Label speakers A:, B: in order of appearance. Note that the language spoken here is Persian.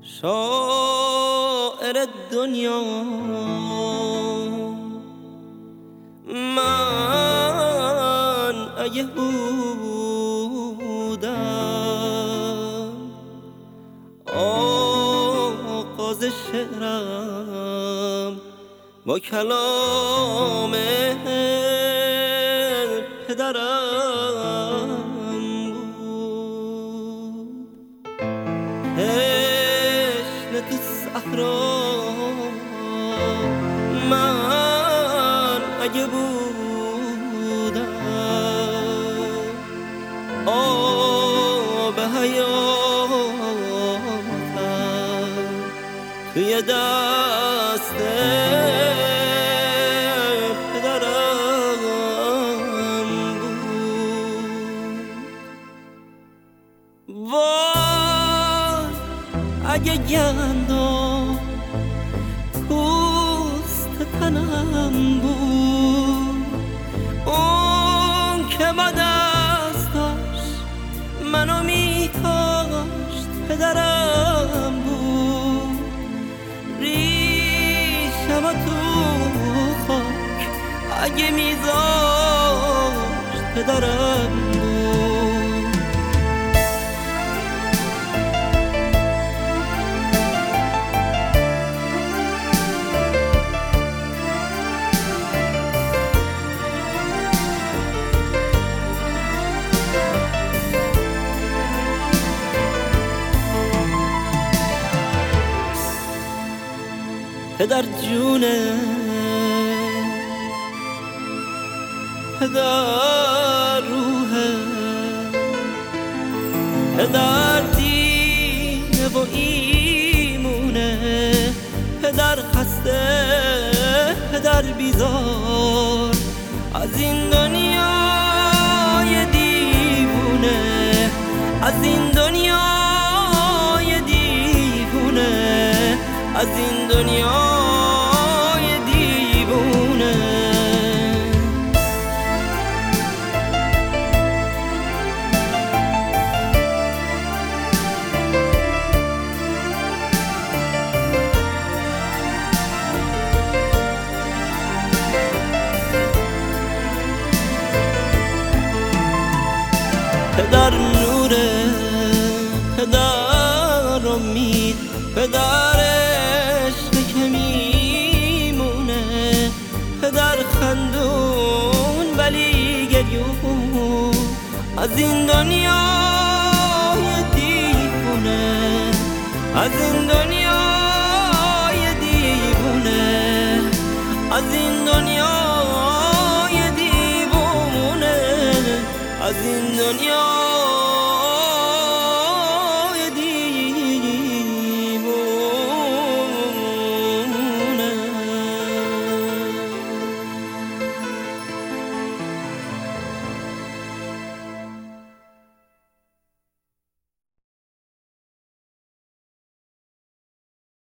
A: شاعر دنیا من اگه بودم آغاز شعرم با کلام پدرم بود. تشنه تو صحرا من اگه بودم آب حیاتم توی دست پدرم بود. وای اگه گندم پوست تنم بود، اون که با دستاش منو میکاشت پدرم بود. ریشم تو خاک اگه میذاشت پدرم بود. پدر جونه، پدر روحه، پدر دینه و ایمونه، پدر خسته، پدر بیزار از این دنیای دیوونه، از این دنیای دیوونه، از این دنیای دیوونه. پدر نوره، پدر امید، پدر خندون ولی گریون از این دنیای دیوونه، از این دنیای دیوونه، از این دنیای دیوونه، از این دنیا